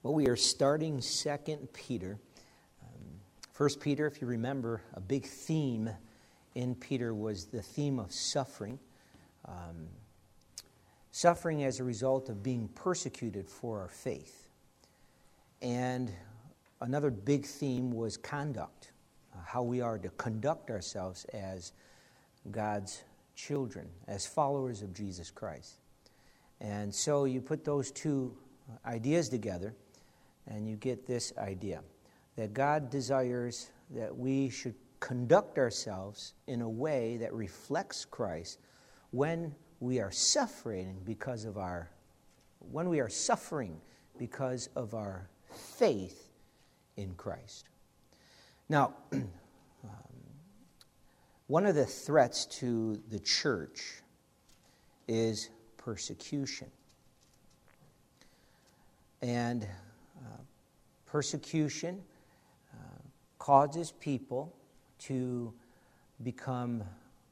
Well, we are starting 2 Peter. 1 Peter, if you remember, a big theme in Peter was the theme of suffering. Suffering as a result of being persecuted for our faith. And another big theme was conduct, how we are to conduct ourselves as God's children, as followers of Jesus Christ. And so you put those two ideas together, and you get this idea, that God desires that we should conduct ourselves in a way that reflects Christ when we are suffering because of our faith in Christ. Now, one of the threats to the church is persecution. And persecution causes people to become,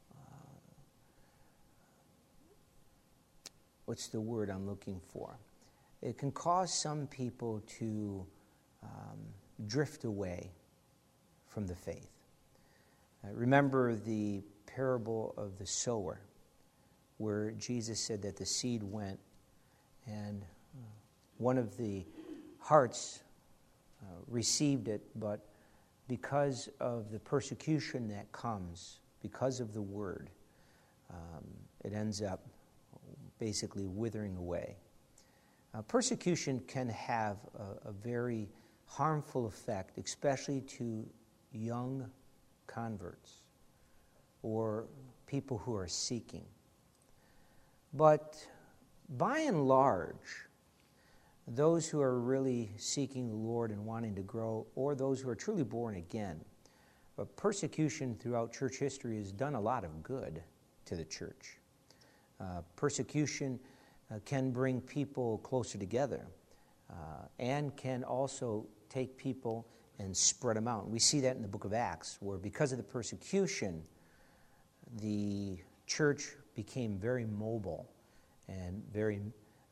what's the word I'm looking for? It can cause some people to drift away from the faith. Remember the parable of the sower, where Jesus said that the seed went, and one of the hearts received it, but because of the persecution that comes, because of the word, it ends up basically withering away. Persecution can have a very harmful effect, especially to young converts or people who are seeking. But by and large, those who are really seeking the Lord and wanting to grow, or those who are truly born again, persecution throughout church history has done a lot of good to the church. Persecution can bring people closer together and can also take people and spread them out. We see that in the book of Acts, where because of the persecution, the church became very mobile and very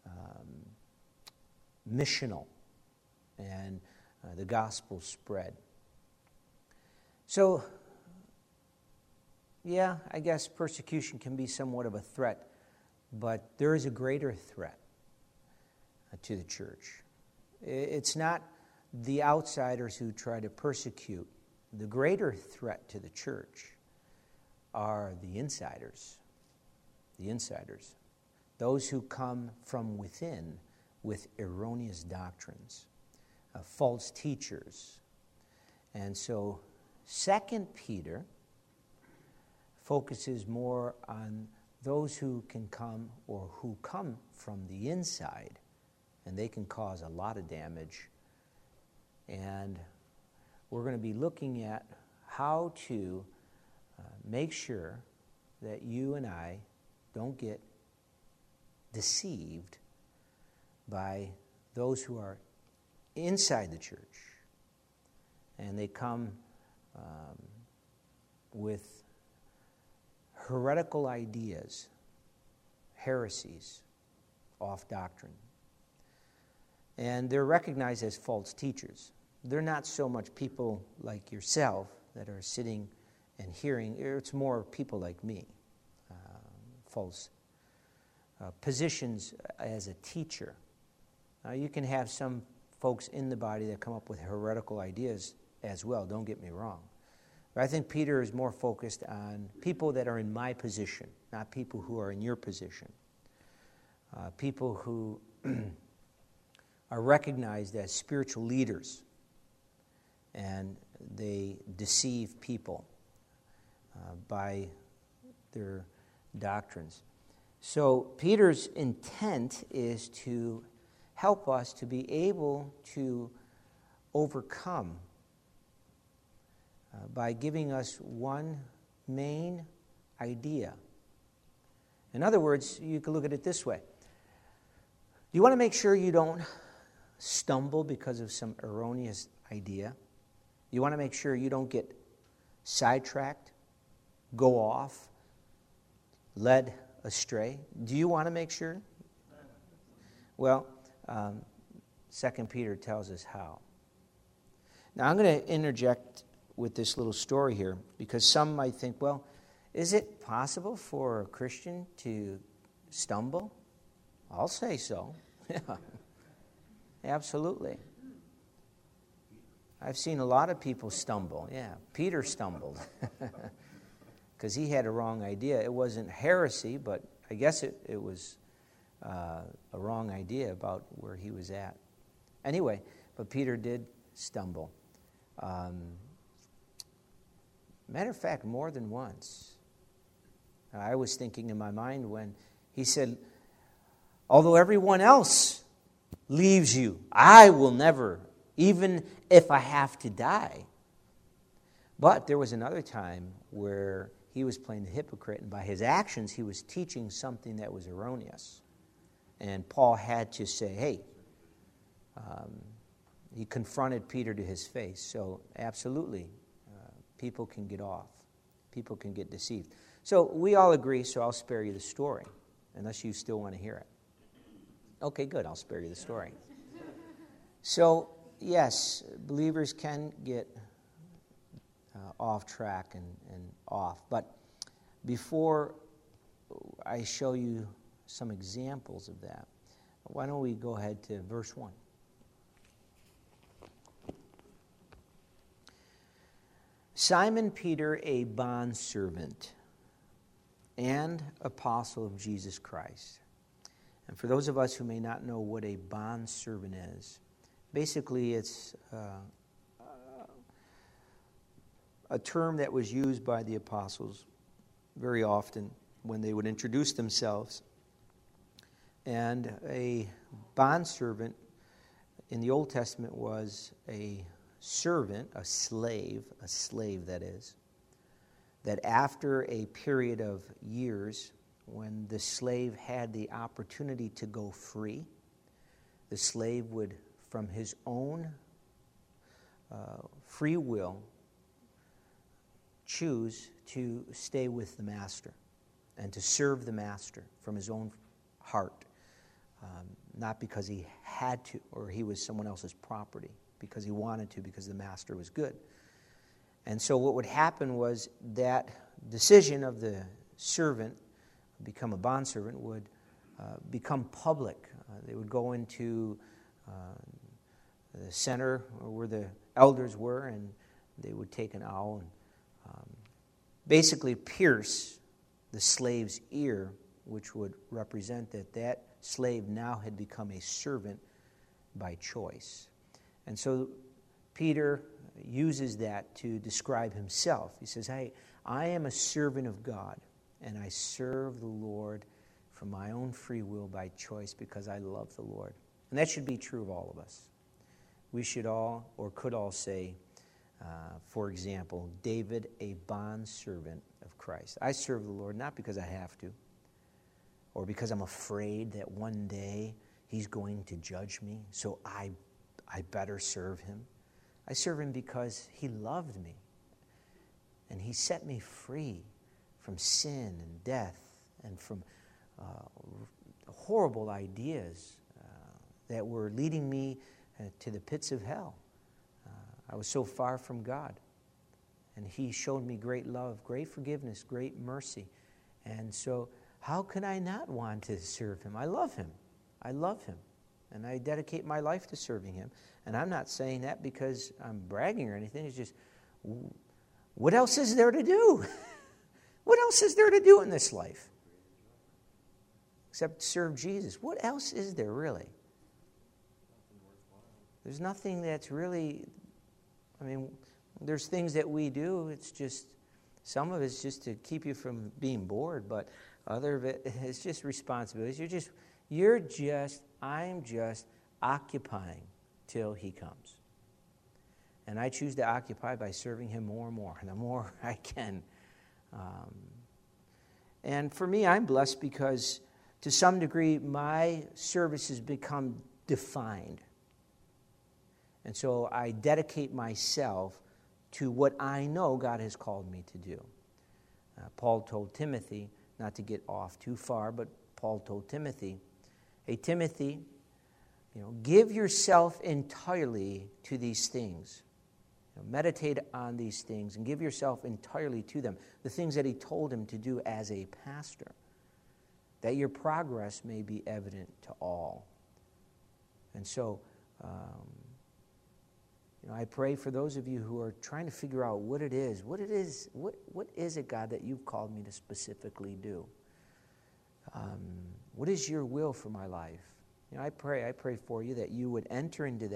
missional, and the gospel spread. So, yeah, I guess persecution can be somewhat of a threat, but there is a greater threat to the church. It's not the outsiders who try to persecute. The greater threat to the church are the insiders. The insiders. Those who come from within with erroneous doctrines, false teachers. And so 2 Peter focuses more on those who can come or who come from the inside, and they can cause a lot of damage. And we're going to be looking at how to make sure that you and I don't get deceived by those who are inside the church, and they come with heretical ideas, heresies, off doctrine. And they're recognized as false teachers. They're not so much people like yourself that are sitting and hearing. It's more people like me, false positions as a teacher. You can have some folks in the body that come up with heretical ideas as well, don't get me wrong. But I think Peter is more focused on people that are in my position, not people who are in your position. People who are recognized as spiritual leaders, and they deceive people by their doctrines. So Peter's intent is to help us to be able to overcome by giving us one main idea. In other words, you can look at it this way. You want to make sure you don't stumble because of some erroneous idea. You want to make sure you don't get sidetracked, go off, led astray. Do you want to make sure? Well, 2 Peter tells us how. Now, I'm going to interject with this little story here because some might think, well, is it possible for a Christian to stumble? I'll say so. Yeah, absolutely. I've seen a lot of people stumble. Yeah, Peter stumbled because he had a wrong idea. It wasn't heresy, but I guess it was a wrong idea about where he was at. Anyway, but Peter did stumble. Matter of fact, more than once. I was thinking in my mind when he said, although everyone else leaves you, I will never, even if I have to die. But there was another time where he was playing the hypocrite, and by his actions he was teaching something that was erroneous. And Paul had to say, hey, he confronted Peter to his face. So absolutely, people can get off. People can get deceived. So we all agree, so I'll spare you the story, unless you still want to hear it. Okay, good, I'll spare you the story. So, yes, believers can get off track and off. But before I show you some examples of that, why don't we go ahead to verse 1. Simon Peter, a bondservant and apostle of Jesus Christ. And for those of us who may not know what a bondservant is, basically it's a term that was used by the apostles very often when they would introduce themselves. And a bondservant in the Old Testament was a servant, a slave that is, that after a period of years, when the slave had the opportunity to go free, the slave would, from his own free will, choose to stay with the master and to serve the master from his own heart, not because he had to or he was someone else's property, because he wanted to, because the master was good. And so what would happen was that decision of the servant, become a bondservant, would become public. They would go into the center where the elders were, and they would take an awl and basically pierce the slave's ear, which would represent that that slave now had become a servant by choice. And so Peter uses that to describe himself. He says, hey, I am a servant of God, and I serve the Lord from my own free will by choice because I love the Lord. And that should be true of all of us. We should all, or could all say, for example, David, a bondservant of Christ. I serve the Lord not because I have to, or because I'm afraid that one day he's going to judge me, so I better serve him. I serve him because he loved me, and he set me free from sin and death and from horrible ideas that were leading me to the pits of hell. I was so far from God, and he showed me great love, great forgiveness, great mercy. And so how can I not want to serve him? I love him. I love him. And I dedicate my life to serving him. And I'm not saying that because I'm bragging or anything. It's just, what else is there to do? What else is there to do in this life? Except serve Jesus. What else is there really? There's nothing that's really, there's things that we do. It's just, some of it's just to keep you from being bored, but other of it is just responsibilities. I'm just occupying till he comes. And I choose to occupy by serving him more and more, the more I can. And for me, I'm blessed because to some degree, my service has become defined. And so I dedicate myself to what I know God has called me to do. Paul told Timothy, not to get off too far, but Paul told Timothy, hey, Timothy, give yourself entirely to these things. Meditate on these things and give yourself entirely to them, the things that he told him to do as a pastor, that your progress may be evident to all. And so, I pray for those of you who are trying to figure out what it is, what is it, God, that you've called me to specifically do? What is your will for my life? I pray for you that you would enter into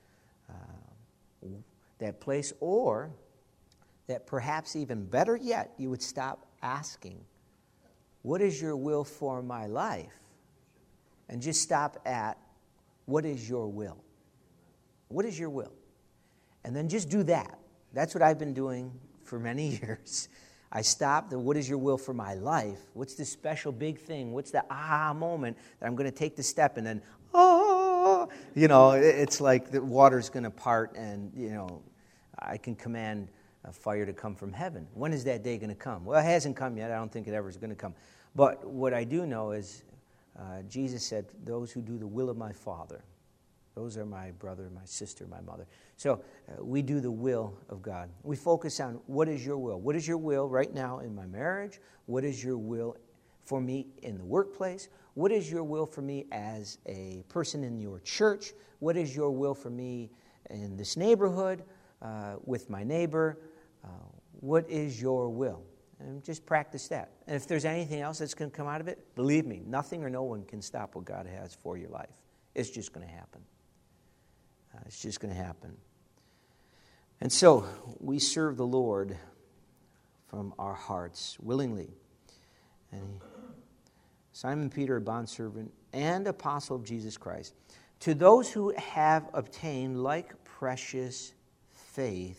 that place, or that perhaps even better yet, you would stop asking, what is your will for my life? And just stop at, what is your will? What is your will? And then just do that. That's what I've been doing for many years. I stopped the what is your will for my life? What's the special big thing? What's the aha moment that I'm going to take the step and then, it's like the water's going to part and, I can command a fire to come from heaven. When is that day going to come? Well, it hasn't come yet. I don't think it ever is going to come. But what I do know is Jesus said, those who do the will of my Father, those are my brother, my sister, my mother. So we do the will of God. We focus on what is your will? What is your will right now in my marriage? What is your will for me in the workplace? What is your will for me as a person in your church? What is your will for me in this neighborhood, with my neighbor? What is your will? And just practice that. And if there's anything else that's going to come out of it, believe me, nothing or no one can stop what God has for your life. It's just going to happen. It's just going to happen. And so we serve the Lord from our hearts willingly. And Simon Peter, a bondservant and apostle of Jesus Christ, to those who have obtained like precious faith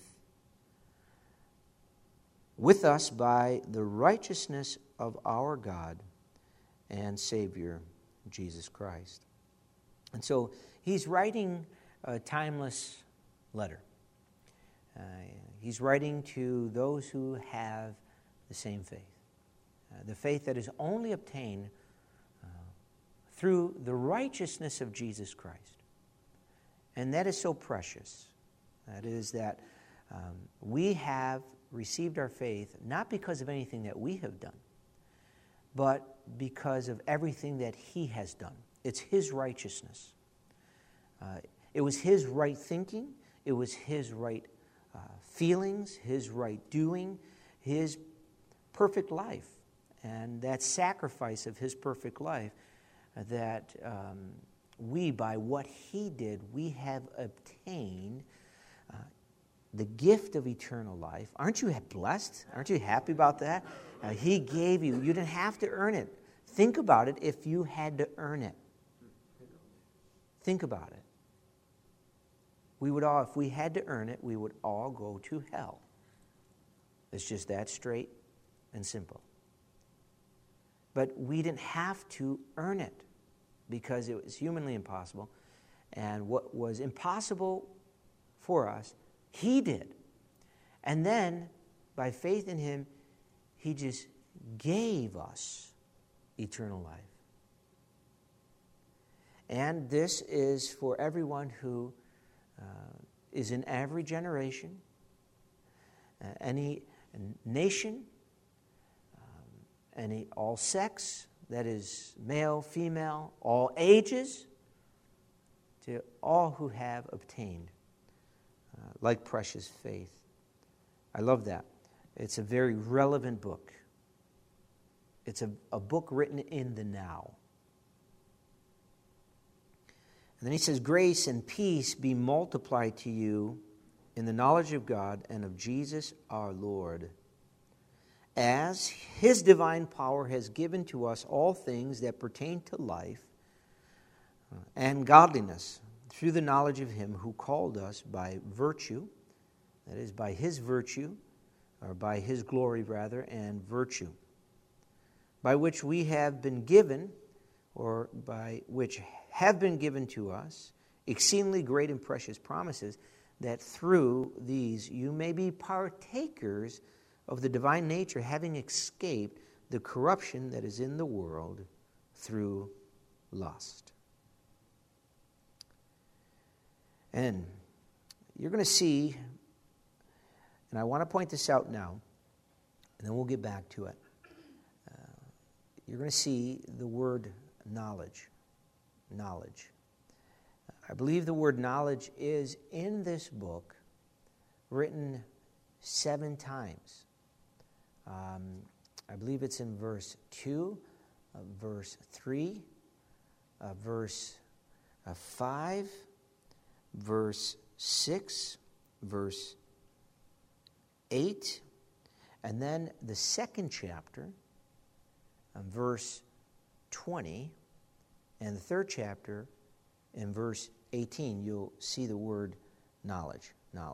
with us by the righteousness of our God and Savior, Jesus Christ. And so he's writing a timeless letter. He's writing to those who have the same faith. The faith that is only obtained through the righteousness of Jesus Christ. And that is so precious. That is that we have received our faith not because of anything that we have done, but because of everything that he has done. It's his righteousness. It was his right thinking. It was his right feelings, his right doing, his perfect life. And that sacrifice of his perfect life that we, by what he did, we have obtained the gift of eternal life. Aren't you blessed? Aren't you happy about that? He gave you. You didn't have to earn it. Think about it if you had to earn it. Think about it. We would all, if we had to earn it, we would all go to hell. It's just that straight and simple. But we didn't have to earn it because it was humanly impossible. And what was impossible for us, he did. And then, by faith in him, he just gave us eternal life. And this is for everyone who is in every generation, any nation, all sex, that is male, female, all ages, to all who have obtained like precious faith. I love that. It's a very relevant book. It's a book written in the now. And then he says, grace and peace be multiplied to you in the knowledge of God and of Jesus our Lord, as his divine power has given to us all things that pertain to life and godliness, through the knowledge of him who called us by virtue, that is, by his virtue, or by his glory rather, and virtue, by which we have been given, or by which have been given to us, exceedingly great and precious promises, that through these you may be partakers of the divine nature, having escaped the corruption that is in the world through lust. And you're going to see, and I want to point this out now, and then we'll get back to it. You're going to see the word knowledge. Knowledge. I believe the word knowledge is in this book written 7 times. I believe it's in verse 2, verse 3, verse 5, verse 6, verse 8, and then the second chapter, verse 20, and the third chapter, in verse 18, you'll see the word knowledge.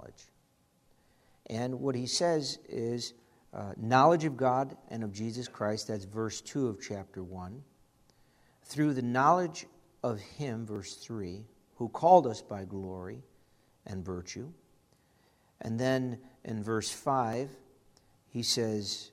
And what he says is knowledge of God and of Jesus Christ, that's verse 2 of chapter 1, through the knowledge of him, verse 3, who called us by glory and virtue. And then in verse 5, he says,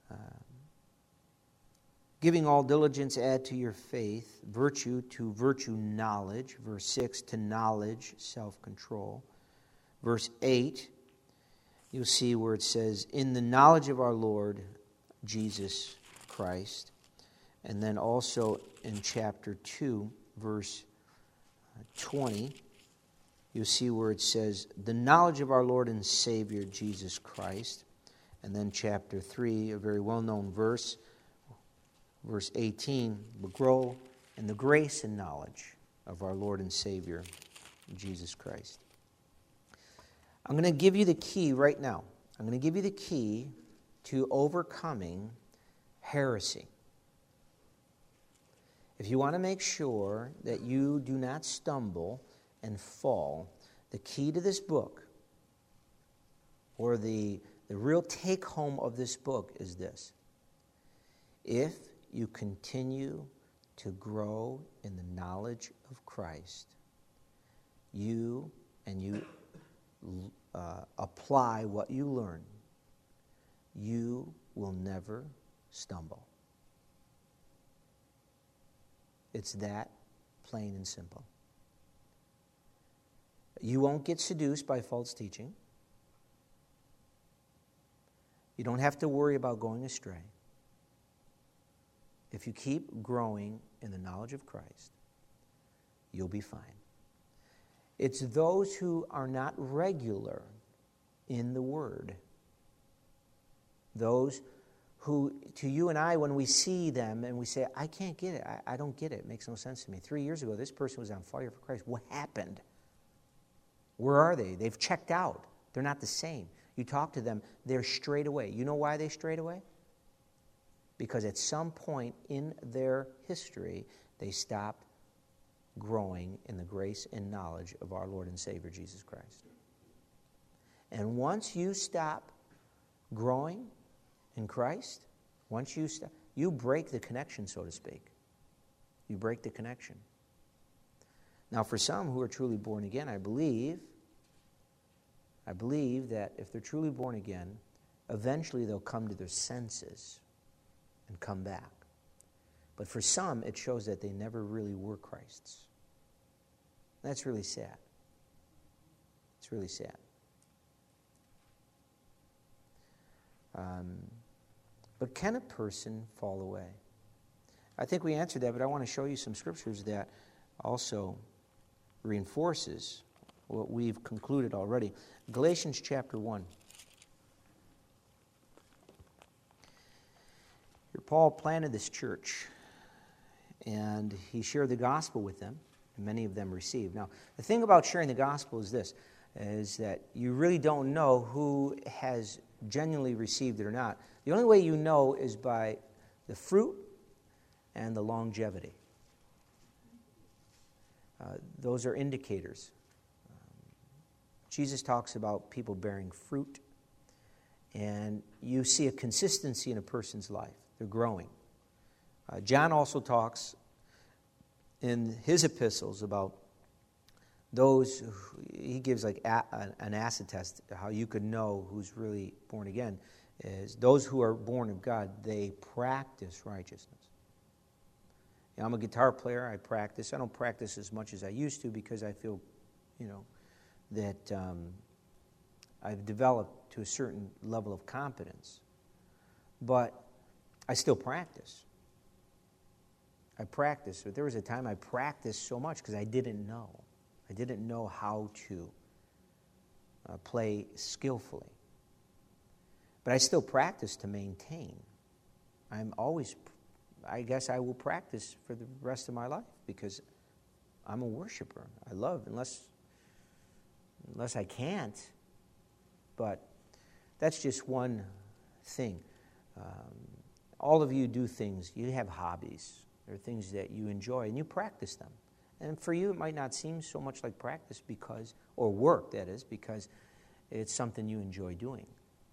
giving all diligence, add to your faith virtue, to virtue knowledge. Verse 6, to knowledge self-control. Verse 8, you'll see where it says, in the knowledge of our Lord Jesus Christ. And then also in chapter 2, verse 20, you'll see where it says, the knowledge of our Lord and Savior Jesus Christ. And then chapter 3, a very well-known verse, verse 18, will grow in the grace and knowledge of our Lord and Savior, Jesus Christ. I'm going to give you the key right now. I'm going to give you the key to overcoming heresy. If you want to make sure that you do not stumble and fall, the key to this book, or the real take-home of this book is this. If you continue to grow in the knowledge of Christ, you apply what you learn, you will never stumble. It's that plain and simple. You won't get seduced by false teaching. You don't have to worry about going astray. If you keep growing in the knowledge of Christ, you'll be fine. It's those who are not regular in the Word, those who, to you and I, when we see them and we say, I can't get it, I don't get it, it makes no sense to me. 3 years ago, this person was on fire for Christ. What happened? Where are they? They've checked out. They're not the same. You talk to them, they're strayed away. You know why they strayed away? Because at some point in their history, they stopped growing in the grace and knowledge of our Lord and Savior, Jesus Christ. And once you stop growing in Christ, once you stop, you break the connection, so to speak. You break the connection. Now, for some who are truly born again, I believe that if they're truly born again, eventually they'll come to their senses and come back. But for some, it shows that they never really were Christ's. That's really sad. It's really sad. But can a person fall away? I think we answered that, but I want to show you some scriptures that also reinforces what we've concluded already. Galatians chapter 1. Here, Paul planted this church, and he shared the gospel with them, and many of them received. Now, the thing about sharing the gospel is this, is that you really don't know who has genuinely received it or not. The only way you know is by the fruit and the longevity. Those are indicators. Jesus talks about people bearing fruit, and you see a consistency in a person's life. They're growing. John also talks in his epistles about those, he gives like an acid test, how you could know who's really born again, is those who are born of God, they practice righteousness. You know, I'm a guitar player, I practice. I don't practice as much as I used to because I feel, that I've developed to a certain level of competence. But I still practice. I practice. But there was a time I practiced so much because I didn't know. I didn't know how to play skillfully. But I still practice to maintain. I guess I will practice for the rest of my life because I'm a worshiper. I love, unless I can't. But that's just one thing. All of you do things. You have hobbies. There are things that you enjoy, and you practice them. And for you, it might not seem so much like practice or work, that is, because it's something you enjoy doing.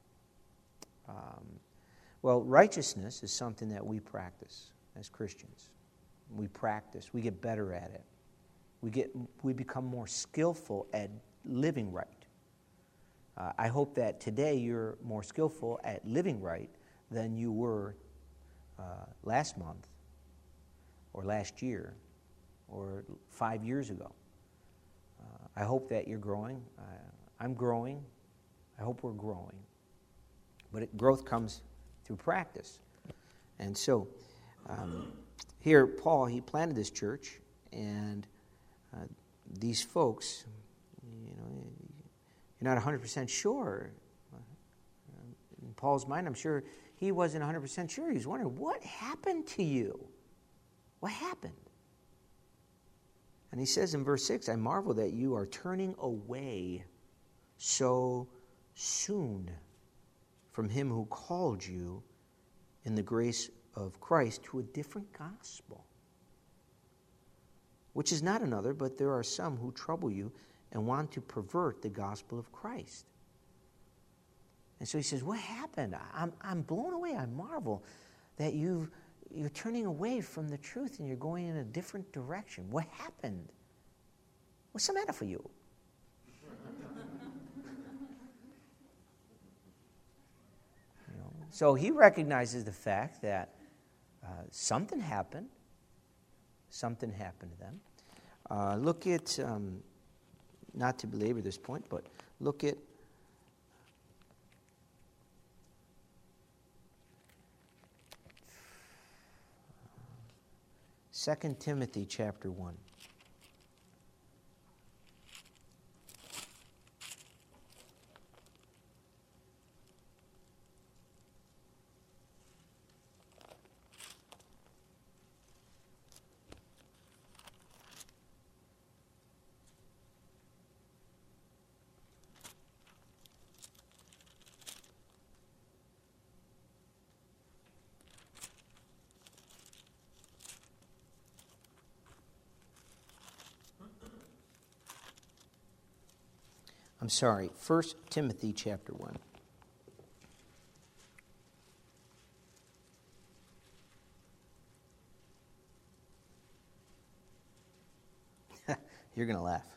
Well, righteousness is something that we practice as Christians. We practice. We get better at it. We become more skillful at living right. I hope that today you're more skillful at living right than you were last month or last year or 5 years ago. I hope that you're growing. I'm growing. I hope we're growing. But growth comes through practice. And so here, Paul, he planted this church, and these folks, you're not 100% sure. In Paul's mind, I'm sure he wasn't 100% sure. He was wondering, what happened to you? What happened? And he says in verse 6, I marvel that you are turning away so soon from him who called you in the grace of Christ to a different gospel, which is not another, but there are some who trouble you and want to pervert the gospel of Christ. And so he says, what happened? I'm blown away. I marvel that you're turning away from the truth and you're going in a different direction. What happened? What's the matter for you? So he recognizes the fact that something happened. Something happened to them. Look at, not to belabor this point, but look at 2 Timothy chapter 1. I'm sorry, 1 Timothy chapter 1. You're going to laugh.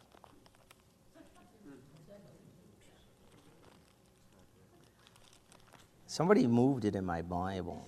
Somebody moved it in my Bible.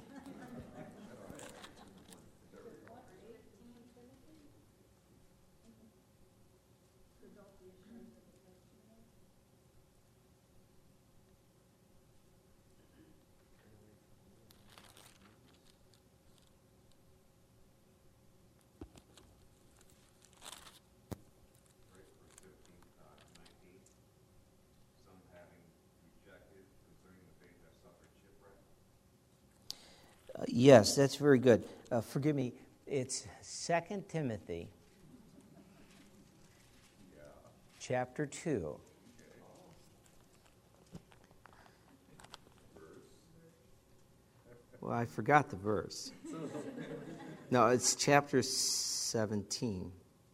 Yes, that's very good. Forgive me, it's 2 Timothy chapter 2. Well, I forgot the verse. No, it's chapter 17.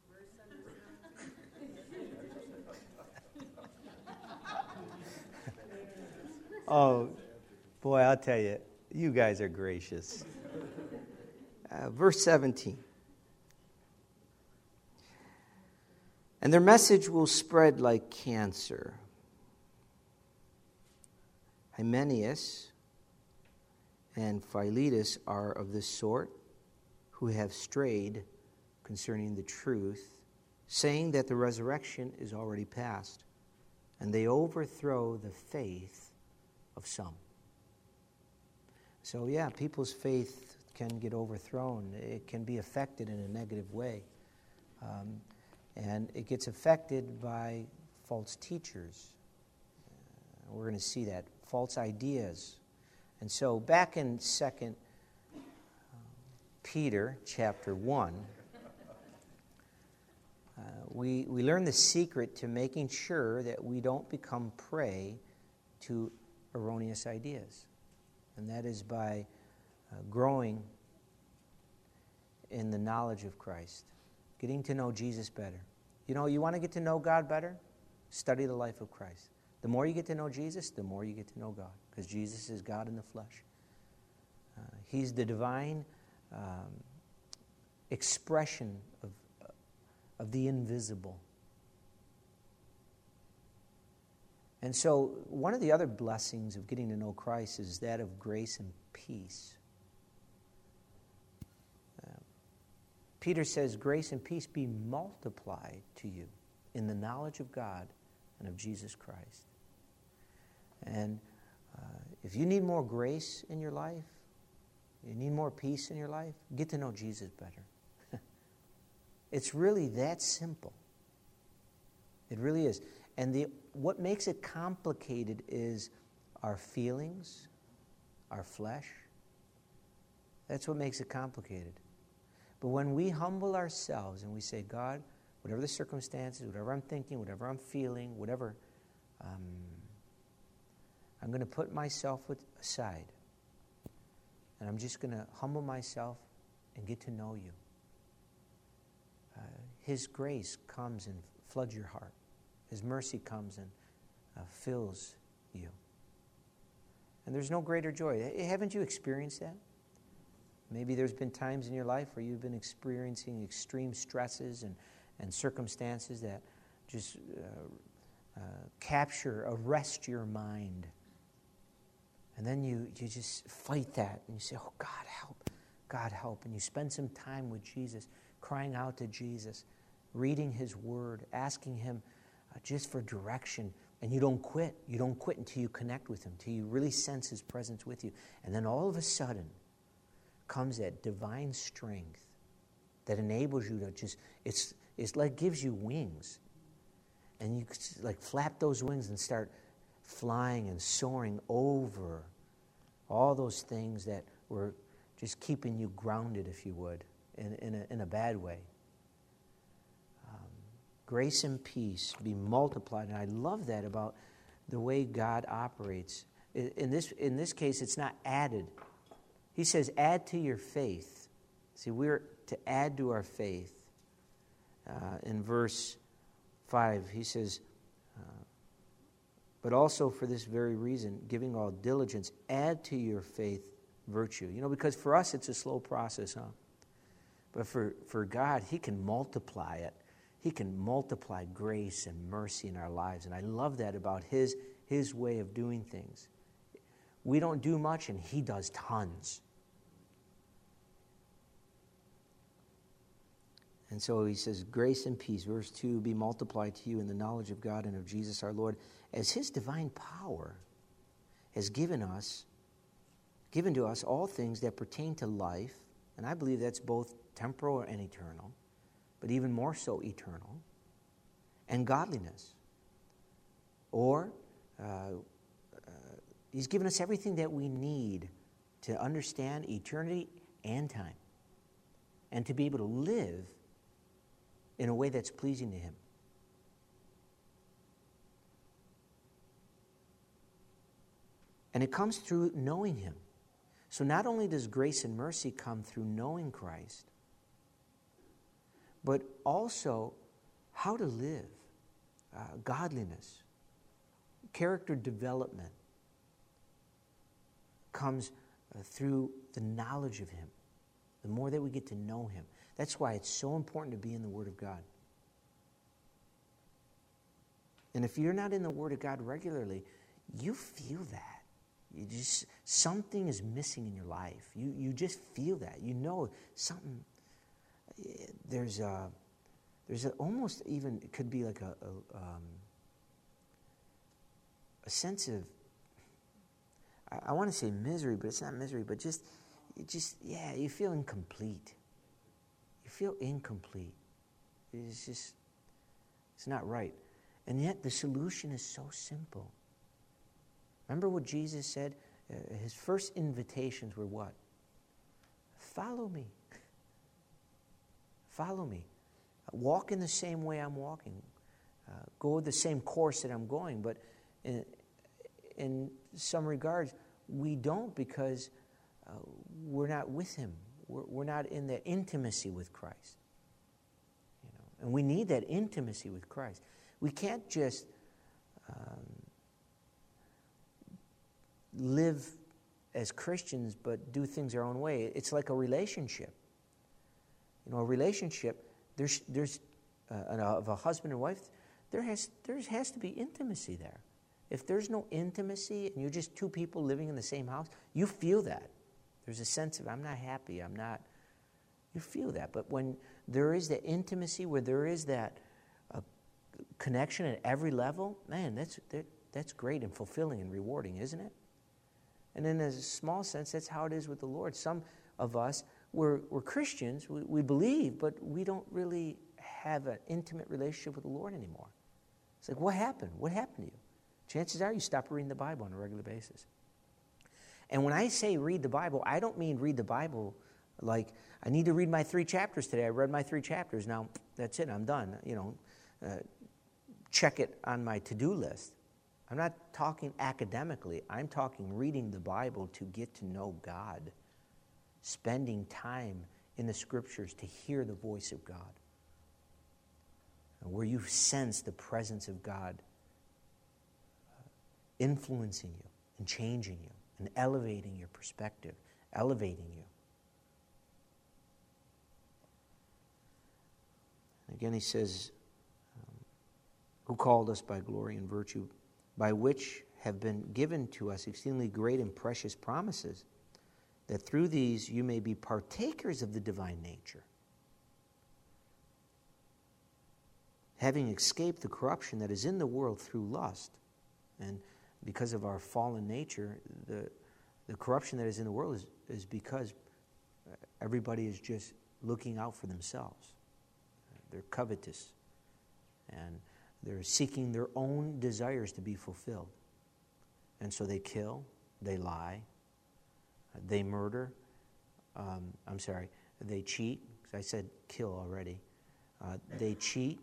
Oh, boy, I'll tell you. You guys are gracious. Verse 17. And their message will spread like cancer. Hymenaeus and Philetus are of this sort, who have strayed concerning the truth, saying that the resurrection is already past. and they overthrow the faith of some. So yeah, people's faith can get overthrown. It can be affected in a negative way. And it gets affected by false teachers. We're going to see that. False ideas. And so back in 2 Peter chapter 1, we learn the secret to making sure that we don't become prey to erroneous ideas. And that is by growing in the knowledge of Christ, getting to know Jesus better. You know, you want to get to know God better? Study the life of Christ. The more you get to know Jesus, the more you get to know God, because Jesus is God in the flesh. He's the divine expression of the invisible. And so one of the other blessings of getting to know Christ is that of grace and peace. Peter says, grace and peace be multiplied to you in the knowledge of God and of Jesus Christ. And if you need more grace in your life, you need more peace in your life, get to know Jesus better. It's really that simple. It really is. And what makes it complicated is our feelings, our flesh. That's what makes it complicated. But when we humble ourselves and we say, God, whatever the circumstances, whatever I'm thinking, whatever I'm feeling, whatever, I'm going to put myself aside. And I'm just going to humble myself and get to know you. His grace comes and floods your heart. His mercy comes and fills you. And there's no greater joy. Haven't you experienced that? Maybe there's been times in your life where you've been experiencing extreme stresses and circumstances that just arrest your mind. And then you just fight that and you say, oh, God, help. God, help. And you spend some time with Jesus, crying out to Jesus, reading his word, asking him just for direction. And you don't quit. You don't quit until you connect with him, until you really sense his presence with you. And then all of a sudden comes that divine strength that enables you to just, it's like gives you wings. And you like flap those wings and start flying and soaring over all those things that were just keeping you grounded, if you would, in a bad way. Grace and peace be multiplied. And I love that about the way God operates. In this case, it's not added. He says, add to your faith. See, we're to add to our faith. In verse 5, he says, but also for this very reason, giving all diligence, add to your faith virtue. You know, because for us it's a slow process, huh? But for God, he can multiply it. He can multiply grace and mercy in our lives. And I love that about his way of doing things. We don't do much, and he does tons. And so he says, grace and peace, verse 2, be multiplied to you in the knowledge of God and of Jesus our Lord, as his divine power has given to us all things that pertain to life, and I believe that's both temporal and eternal, but even more so eternal, and godliness. Or he's given us everything that we need to understand eternity and time, and to be able to live in a way that's pleasing to him. And it comes through knowing him. So not only does grace and mercy come through knowing Christ, but also how to live, godliness, character development comes through the knowledge of him. The more that we get to know him. That's why it's so important to be in the Word of God. And if you're not in the Word of God regularly, you feel that. You just, something is missing in your life. You just feel that. You know something. There's almost even, it could be like a sense of, I want to say misery, but it's not misery, but yeah, you feel incomplete. You feel incomplete. It's not right. And yet the solution is so simple. Remember what Jesus said? His first invitations were what? Follow me. Follow me. Walk in the same way I'm walking. Go the same course that I'm going. But in some regards, we don't, because we're not with him. We're not in that intimacy with Christ. And we need that intimacy with Christ. We can't just live as Christians but do things our own way. It's like a relationship. A relationship, there's of a husband and wife, there has to be intimacy there. If there's no intimacy and you're just two people living in the same house, you feel that. There's a sense of, I'm not happy, you feel that. But when there is that intimacy, where there is that connection at every level, man, that's great and fulfilling and rewarding, isn't it? And in a small sense, that's how it is with the Lord. Some of us, we're Christians, we believe, but we don't really have an intimate relationship with the Lord anymore. It's like, what happened? What happened to you? Chances are you stop reading the Bible on a regular basis. And when I say read the Bible, I don't mean read the Bible like, I need to read my 3 chapters today. I read my 3 chapters. Now, that's it. I'm done. Check it on my to-do list. I'm not talking academically. I'm talking reading the Bible to get to know God. Spending time in the Scriptures to hear the voice of God. Where you sense the presence of God influencing you and changing you and elevating your perspective, elevating you. Again, he says, who called us by glory and virtue, by which have been given to us exceedingly great and precious promises, that through these you may be partakers of the divine nature, having escaped the corruption that is in the world through lust. And because of our fallen nature, the corruption that is in the world is because everybody is just looking out for themselves. They're covetous, and they're seeking their own desires to be fulfilled. And so they kill, they lie, they murder. They cheat, because I said kill already. They cheat.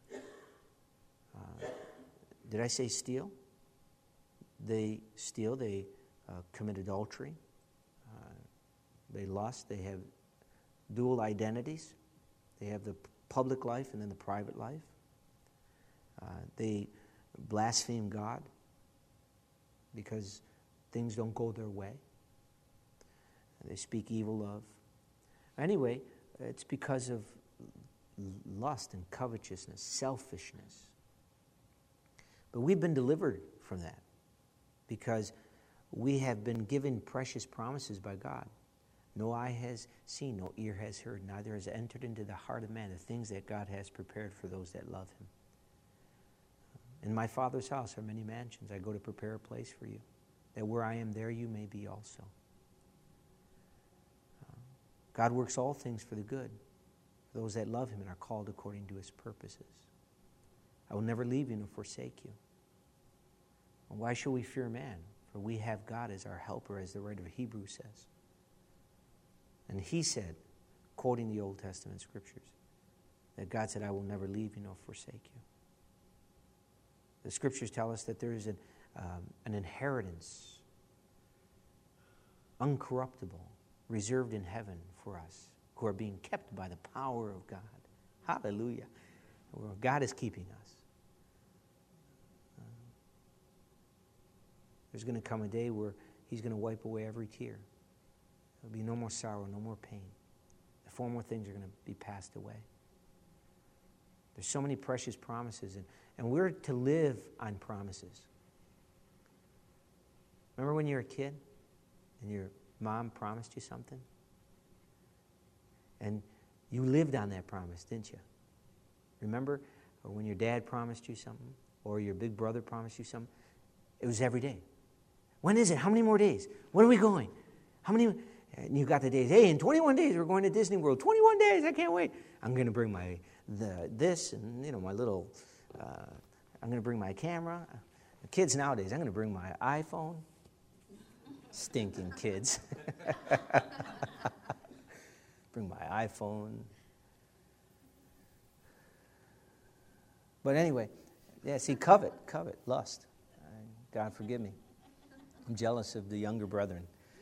Did I say steal? They steal, they commit adultery, they lust, they have dual identities. They have the public life and then the private life. They blaspheme God because things don't go their way. They speak evil of. Anyway, it's because of lust and covetousness, selfishness. But we've been delivered from that because we have been given precious promises by God. No eye has seen, no ear has heard, neither has entered into the heart of man the things that God has prepared for those that love him. In my Father's house are many mansions. I go to prepare a place for you, that where I am, there you may be also. God works all things for the good, for those that love him and are called according to his purposes. I will never leave you nor forsake you. And why shall we fear man? For we have God as our helper, as the writer of Hebrews says. And he said, quoting the Old Testament scriptures, that God said, I will never leave you nor forsake you. The scriptures tell us that there is an inheritance, uncorruptible, reserved in heaven for us, who are being kept by the power of God. Hallelujah. Where God is keeping us. There's going to come a day where he's going to wipe away every tear. There'll be no more sorrow, no more pain. The former things are going to be passed away. There's so many precious promises, and we're to live on promises. Remember when you were a kid and your mom promised you something? And you lived on that promise, didn't you? Remember when your dad promised you something, or your big brother promised you something? It was every day. When is it? How many more days? When are we going? How many? And you got the days. Hey, in 21 days we're going to Disney World. 21 days, I can't wait. I'm going to bring this and my little. I'm going to bring my camera. The kids nowadays, I'm going to bring my iPhone. Stinking kids. Bring my iPhone. But anyway, yeah, see, covet, lust. God forgive me. I'm jealous of the younger brethren.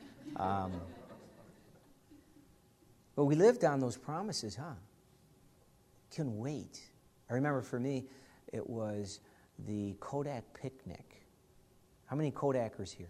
But we lived on those promises, huh? Couldn't wait. I remember for me, it was the Kodak picnic. How many Kodakers here?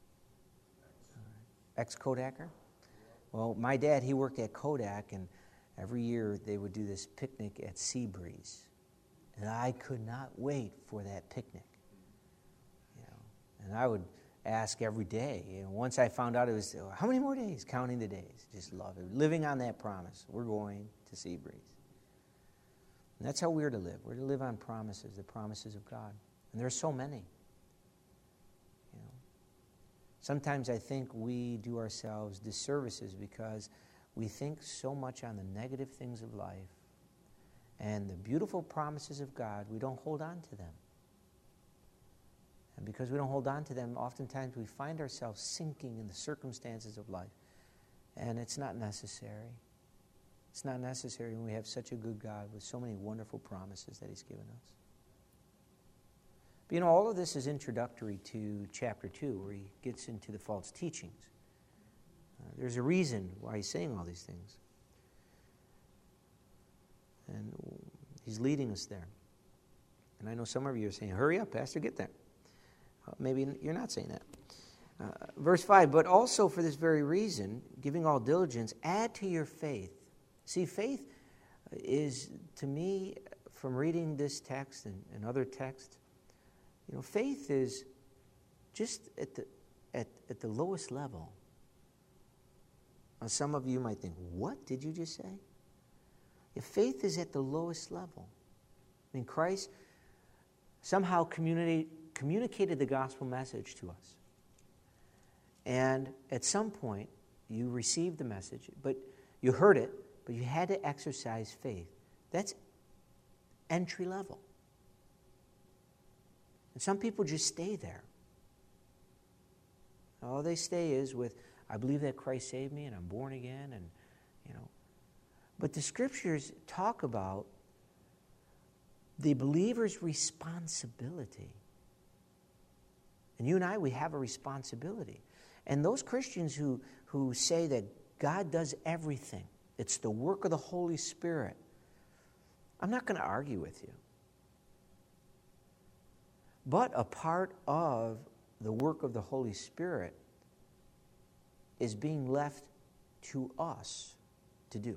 Ex-Kodaker? Well, my dad, he worked at Kodak, and every year they would do this picnic at Seabreeze. And I could not wait for that picnic. And I would ask every day. Once I found out it was, how many more days? Counting the days. Just love it. Living on that promise. We're going to Seabreeze. And that's how we're to live. We're to live on promises, the promises of God. And there are so many. Sometimes I think we do ourselves disservices because we think so much on the negative things of life. And the beautiful promises of God, we don't hold on to them. And because we don't hold on to them, oftentimes we find ourselves sinking in the circumstances of life. And it's not necessary. It's not necessary when we have such a good God with so many wonderful promises that He's given us. But all of this is introductory to chapter 2, where he gets into the false teachings. There's a reason why he's saying all these things. And he's leading us there. And I know some of you are saying, hurry up, Pastor, get there. Maybe you're not saying that. Verse 5, but also for this very reason, giving all diligence, add to your faith. See, faith is, to me, from reading this text and other texts, faith is just at the lowest level. Now, some of you might think, what did you just say? If faith is at the lowest level. I mean, Christ somehow communicated the gospel message to us. And at some point, you received the message, but you heard it, but you had to exercise faith. That's entry level. And some people just stay there. All they stay is with, I believe that Christ saved me and I'm born again, and But the Scriptures talk about the believer's responsibility. And you and I, we have a responsibility. And those Christians who say that God does everything, it's the work of the Holy Spirit, I'm not going to argue with you. But a part of the work of the Holy Spirit is being left to us to do.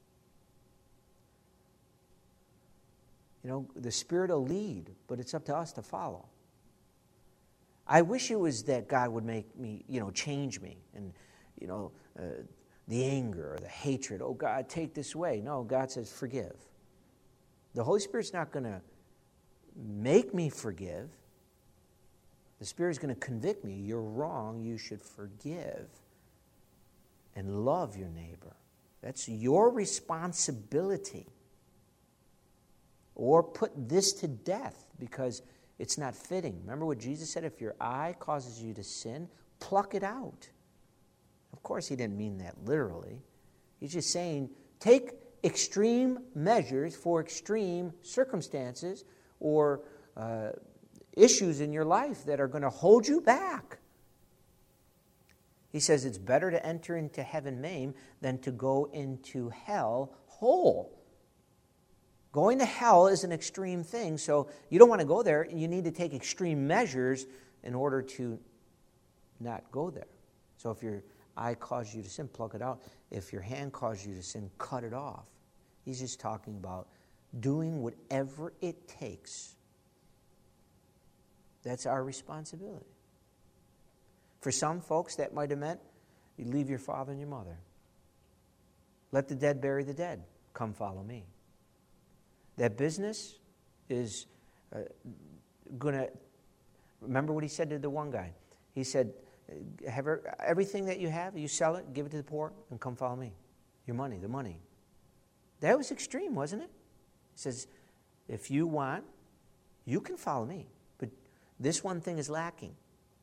The Spirit will lead, but it's up to us to follow. I wish it was that God would make me, change me. And, the anger or the hatred, oh, God, take this away. No, God says forgive. The Holy Spirit's not going to make me forgive. The Spirit's going to convict me. You're wrong. You should forgive and love your neighbor. That's your responsibility. Or put this to death because it's not fitting. Remember what Jesus said? If your eye causes you to sin, pluck it out. Of course, he didn't mean that literally. He's just saying, take extreme measures for extreme circumstances or issues in your life that are going to hold you back. He says it's better to enter into heaven maimed than to go into hell whole. Going to hell is an extreme thing, so you don't want to go there, and you need to take extreme measures in order to not go there. So if your eye causes you to sin, pluck it out. If your hand causes you to sin, cut it off. He's just talking about doing whatever it takes. That's our responsibility. For some folks, that might have meant you leave your father and your mother. Let the dead bury the dead. Come follow me. That business is going to Remember what he said to the one guy? He said, have everything that you have, you sell it, give it to the poor, and come follow me. Your money, the money. That was extreme, wasn't it? He says, if you want, you can follow me. But this one thing is lacking.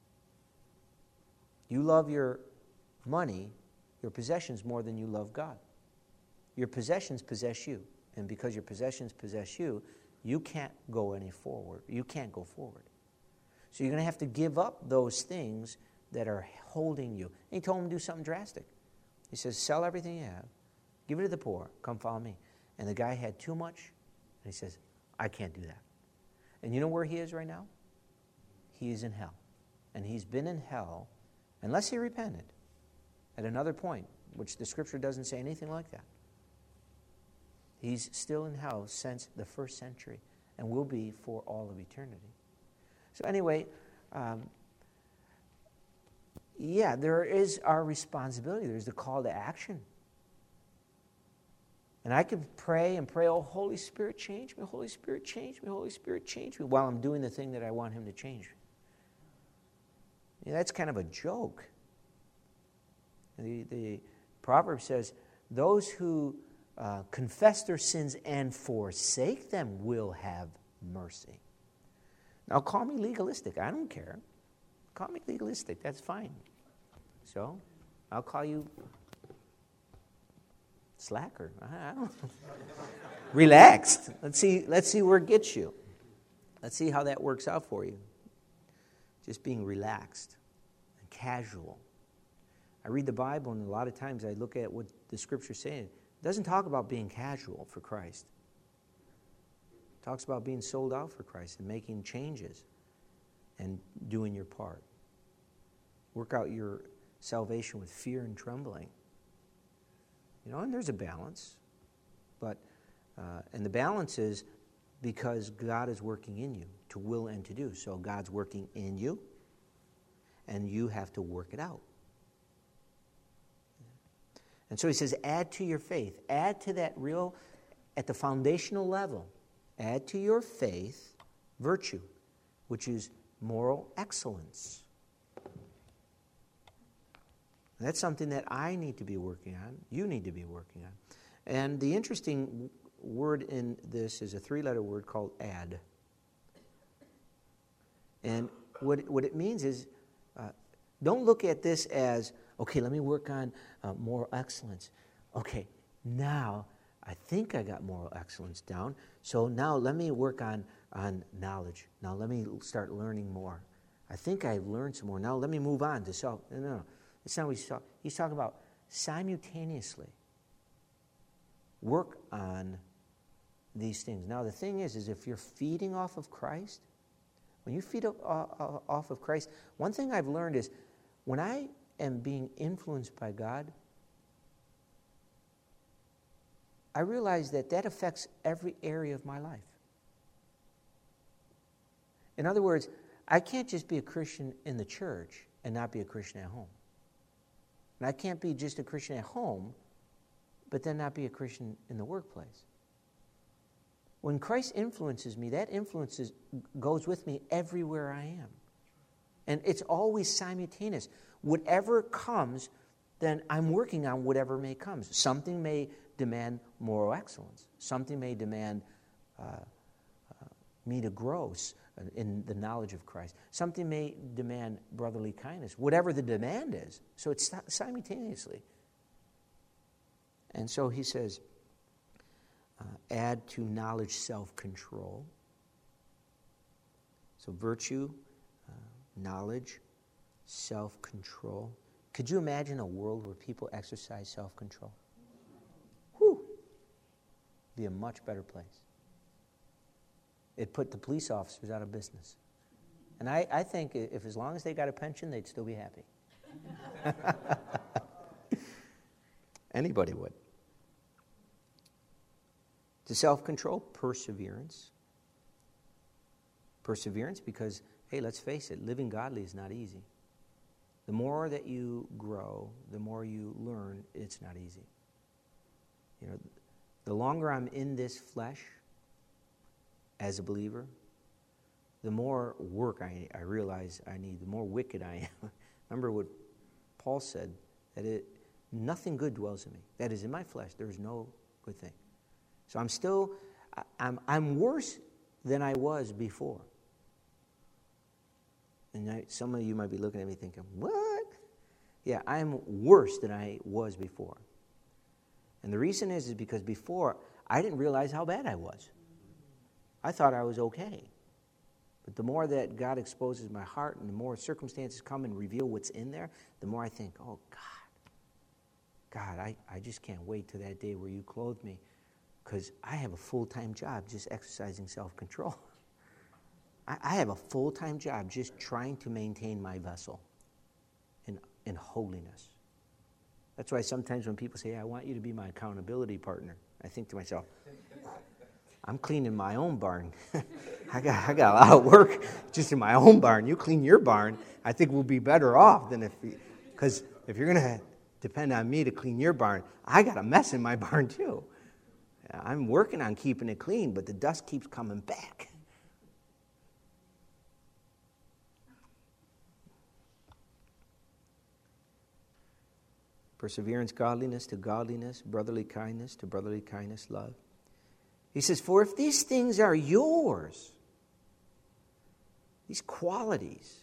You love your money, your possessions, more than you love God. Your possessions possess you. And because your possessions possess you, you can't go any forward. You can't go forward. So you're going to have to give up those things that are holding you. And he told him to do something drastic. He says, sell everything you have, give it to the poor, come follow me. And the guy had too much, and he says, I can't do that. And you know where he is right now? He is in hell. And he's been in hell, unless he repented, at another point, which the Scripture doesn't say anything like that. He's still in hell since the first century, and will be for all of eternity. So anyway, there is our responsibility. There's the call to action. And I could pray and pray, oh, Holy Spirit, change me, Holy Spirit, change me, Holy Spirit, change me, while I'm doing the thing that I want him to change me. That's kind of a joke. The proverb says, those who confess their sins and forsake them will have mercy. Now, call me legalistic. I don't care. Call me legalistic. That's fine. So, I'll call you slacker. I don't know. Relaxed. Let's see where it gets you. Let's see how that works out for you. Just being relaxed and casual. I read the Bible, and a lot of times I look at what the Scripture's saying. It doesn't talk about being casual for Christ. It talks about being sold out for Christ and making changes and doing your part. Work out your salvation with fear and trembling. And there's a balance. But and the balance is because God is working in you to will and to do. So God's working in you, and you have to work it out. And so he says, add to your faith. Add to that real, at the foundational level, add to your faith virtue, which is moral excellence. And that's something that I need to be working on. You need to be working on. And the interesting word in this is a 3-letter word called add. And what it means is, don't look at this as, okay, let me work on moral excellence. Okay, now I think I got moral excellence down. So now let me work on knowledge. Now let me start learning more. I think I've learned some more. Now let me move on to self. No. It's not what he's talking. He's talking about simultaneously work on these things. Now the thing is if you're feeding off of Christ, when you feed off of Christ, one thing I've learned is when I am being influenced by God, I realize that affects every area of my life. In other words, I can't just be a Christian in the church and not be a Christian at home. And I can't be just a Christian at home, but then not be a Christian in the workplace. When Christ influences me, that influence goes with me everywhere I am. And it's always simultaneous. Whatever comes, then I'm working on whatever may come. Something may demand moral excellence. Something may demand me to grow in the knowledge of Christ. Something may demand brotherly kindness. Whatever the demand is. So it's simultaneously. And so he says, add to knowledge self-control. So virtue, knowledge, self-control. Could you imagine a world where people exercise self-control? Whew! Be a much better place. It put the police officers out of business. And I think if as long as they got a pension, they'd still be happy. Anybody would. To self-control, perseverance. Perseverance because, hey, let's face it, living godly is not easy. The more that you grow, the more you learn, it's not easy. The longer I'm in this flesh as a believer, the more work I realize I need, the more wicked I am. Remember what Paul said, that nothing good dwells in me. That is, in my flesh, there is no good thing. So I'm worse than I was before. And some of you might be looking at me thinking, what? Yeah, I'm worse than I was before. And the reason is because before, I didn't realize how bad I was. I thought I was okay. But the more that God exposes my heart and the more circumstances come and reveal what's in there, the more I think, oh, God, I just can't wait till that day where you clothe me, because I have a full-time job just exercising self-control. I have a full-time job just trying to maintain my vessel in holiness. That's why sometimes when people say, I want you to be my accountability partner, I think to myself, I'm cleaning my own barn. I got a lot of work just in my own barn. You clean your barn, I think we'll be better off than because if you're going to depend on me to clean your barn, I got a mess in my barn too. I'm working on keeping it clean, but the dust keeps coming back. Perseverance, godliness to godliness, brotherly kindness to brotherly kindness, love. He says, for if these things are yours, these qualities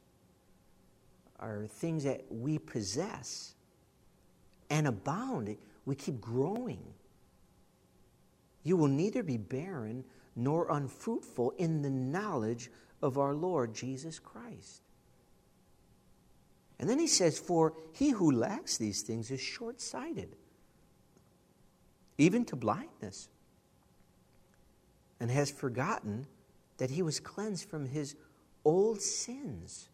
are things that we possess and abound, we keep growing. You will neither be barren nor unfruitful in the knowledge of our Lord Jesus Christ. And then he says, for he who lacks these things is short-sighted, even to blindness, and has forgotten that he was cleansed from his old sins.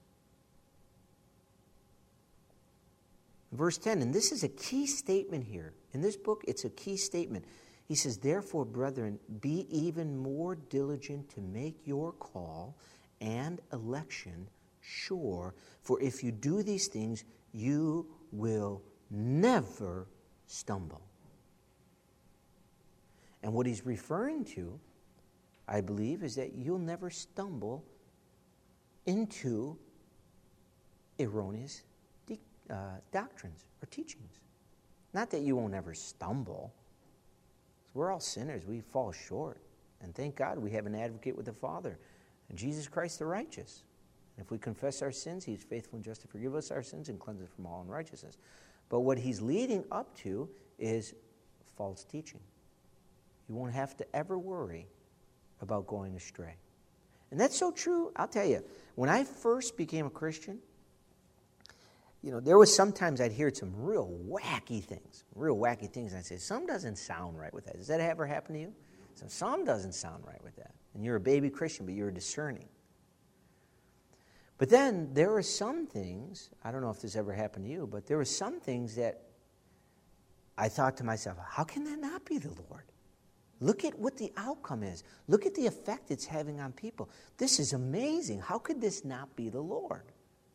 Verse 10, and this is a key statement here. In this book, it's a key statement. He says, therefore, brethren, be even more diligent to make your call and election sure, for if you do these things, you will never stumble. And what he's referring to, I believe, is that you'll never stumble into erroneous doctrines or teachings. Not that you won't ever stumble. We're all sinners. We fall short. And thank God we have an advocate with the Father, and Jesus Christ the righteous. And if we confess our sins, he's faithful and just to forgive us our sins and cleanse us from all unrighteousness. But what he's leading up to is false teaching. You won't have to ever worry about going astray. And that's so true. I'll tell you, when I first became a Christian, there was sometimes I'd hear some real wacky things. And I'd say, some doesn't sound right with that. Does that ever happen to you? So some doesn't sound right with that. And you're a baby Christian, but you're discerning. But then there were some things, I don't know if this ever happened to you, but there were some things that I thought to myself, how can that not be the Lord? Look at what the outcome is. Look at the effect it's having on people. This is amazing. How could this not be the Lord?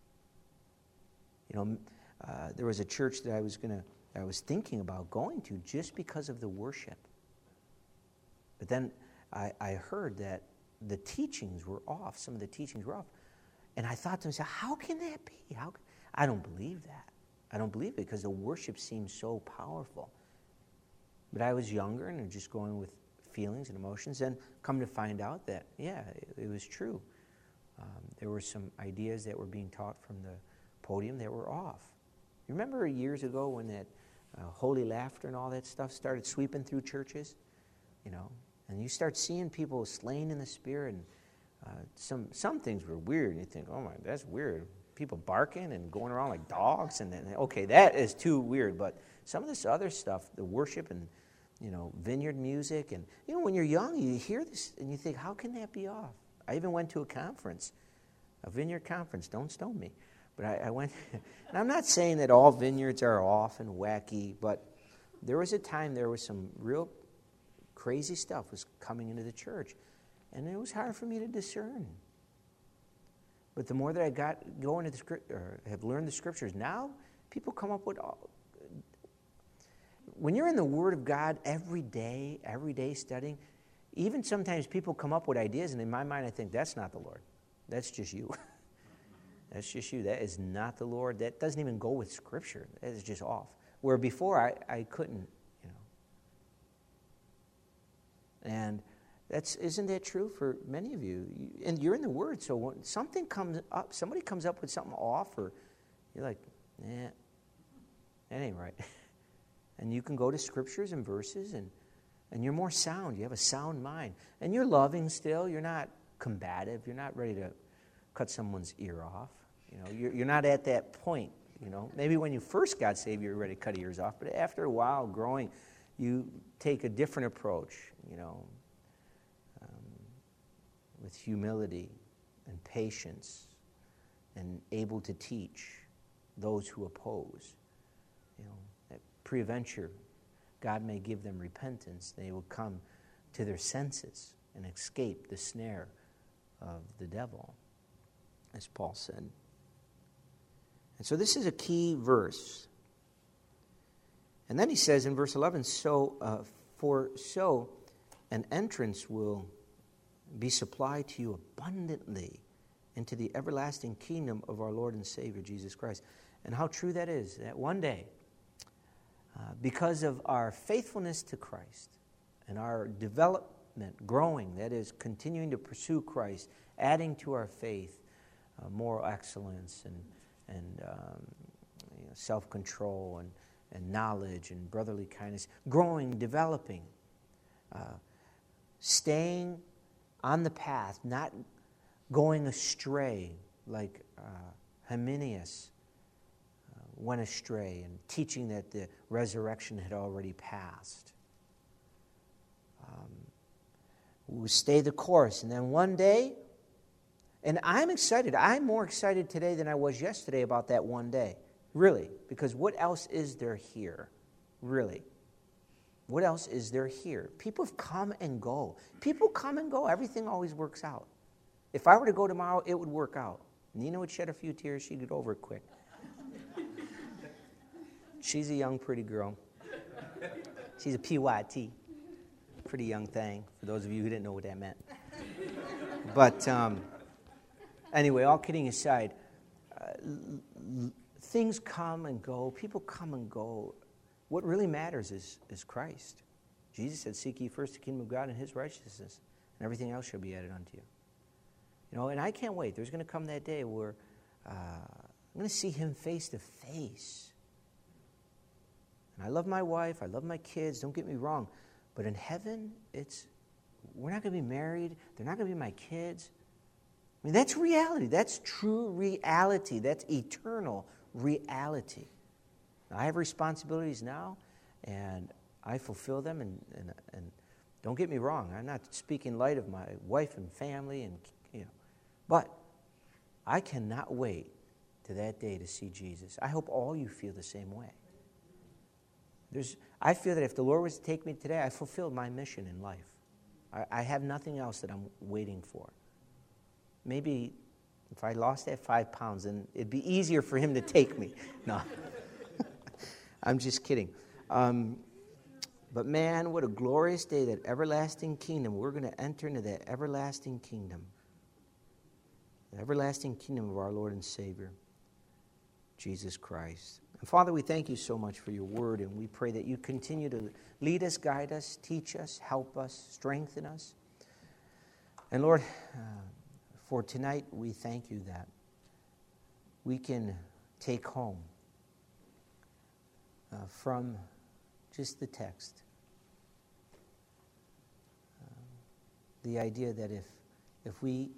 There was a church that I was thinking about going to just because of the worship. But then I heard that the teachings were off. Some of the teachings were off. And I thought to myself, how can that be? I don't believe that. I don't believe it because the worship seems so powerful. But I was younger and just going with feelings and emotions, and come to find out that, yeah, it was true. There were some ideas that were being taught from the podium that were off. You remember years ago when that holy laughter and all that stuff started sweeping through churches? And you start seeing people slain in the spirit, and some things were weird. And you think, oh my, that's weird. People barking and going around like dogs, and then, okay, that is too weird. But some of this other stuff, the worship and vineyard music, and when you're young, you hear this and you think, how can that be off? I even went to a conference, a vineyard conference. Don't stone me, but I went. And I'm not saying that all vineyards are off and wacky, but there was a time there was some real crazy stuff was coming into the church, and it was hard for me to discern. But the more that I got going into the script, or have learned the scriptures, now people come up with all. When you're in the Word of God every day studying, even sometimes people come up with ideas, and in my mind I think, that's not the Lord. That's just you. That's just you. That is not the Lord. That doesn't even go with Scripture. That is just off. Where before I couldn't, And isn't that true for many of you? And you're in the Word, so when something comes up, somebody comes up with something off, or you're like, that ain't right. And you can go to Scriptures and verses, and you're more sound. You have a sound mind. And you're loving still. You're not combative. You're not ready to cut someone's ear off. You're not at that point. Maybe when you first got saved, you were ready to cut ears off. But after a while, growing, you take a different approach, with humility and patience, and able to teach those who oppose. At pre-adventure, God may give them repentance. They will come to their senses and escape the snare of the devil, as Paul said. And so this is a key verse. And then he says in verse 11, for an entrance will be supplied to you abundantly into the everlasting kingdom of our Lord and Savior, Jesus Christ. And how true that is, that one day, because of our faithfulness to Christ and our development, growing, that is, continuing to pursue Christ, adding to our faith moral excellence and self-control and knowledge and brotherly kindness, growing, developing, staying on the path, not going astray like Hymenaeus went astray, and teaching that the resurrection had already passed. We stay the course, and then one day, and I'm excited. I'm more excited today than I was yesterday about that one day. Really, because what else is there here? Really. What else is there here? People have come and go. People come and go. Everything always works out. If I were to go tomorrow, it would work out. Nina would shed a few tears. She'd get over it quick. She's a young, pretty girl. She's a PYT. Pretty young thing, for those of you who didn't know what that meant. But anyway, all kidding aside, things come and go. People come and go. What really matters is Christ. Jesus said, seek ye first the kingdom of God and his righteousness, and everything else shall be added unto you. And I can't wait. There's going to come that day where I'm going to see him face to face. And I love my wife. I love my kids. Don't get me wrong. But in heaven, we're not going to be married. They're not going to be my kids. I mean, that's reality. That's true reality. That's eternal reality. I have responsibilities now, and I fulfill them. And don't get me wrong. I'm not speaking light of my wife and family, but I cannot wait to that day to see Jesus. I hope all you feel the same way. I feel that if the Lord was to take me today, I fulfilled my mission in life. I have nothing else that I'm waiting for. Maybe if I lost that 5 pounds, then it'd be easier for him to take me. No, I'm just kidding. But man, what a glorious day, that everlasting kingdom. We're going to enter into that everlasting kingdom. The everlasting kingdom of our Lord and Savior, Jesus Christ. And Father, we thank you so much for your word, and we pray that you continue to lead us, guide us, teach us, help us, strengthen us. And Lord, for tonight, we thank you that we can take home from just the text the idea that if we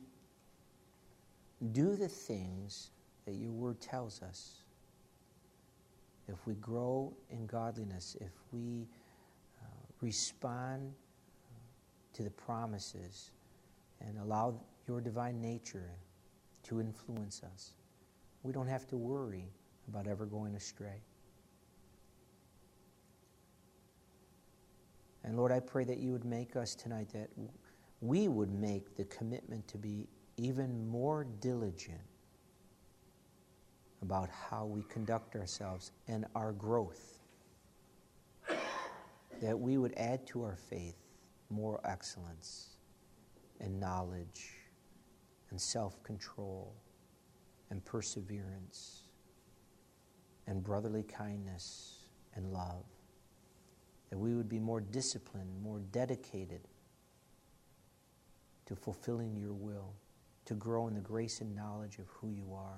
do the things that your word tells us, if we grow in godliness, if we respond to the promises and allow your divine nature to influence us, we don't have to worry about ever going astray. And Lord, I pray that you would make us tonight, that we would make the commitment to be even more diligent about how we conduct ourselves and our growth. That we would add to our faith more excellence and knowledge and self-control and perseverance and brotherly kindness and love. That we would be more disciplined, more dedicated to fulfilling your will, to grow in the grace and knowledge of who you are.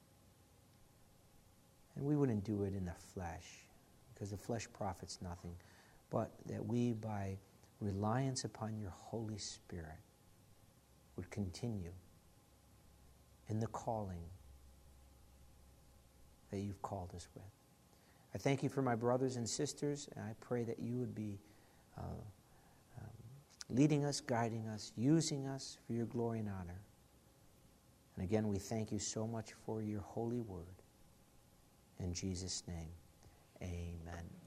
And we wouldn't do it in the flesh, because the flesh profits nothing, but that we, by reliance upon your Holy Spirit, would continue in the calling that you've called us with. I thank you for my brothers and sisters, and I pray that you would be leading us, guiding us, using us for your glory and honor. And again, we thank you so much for your holy word. In Jesus' name, amen.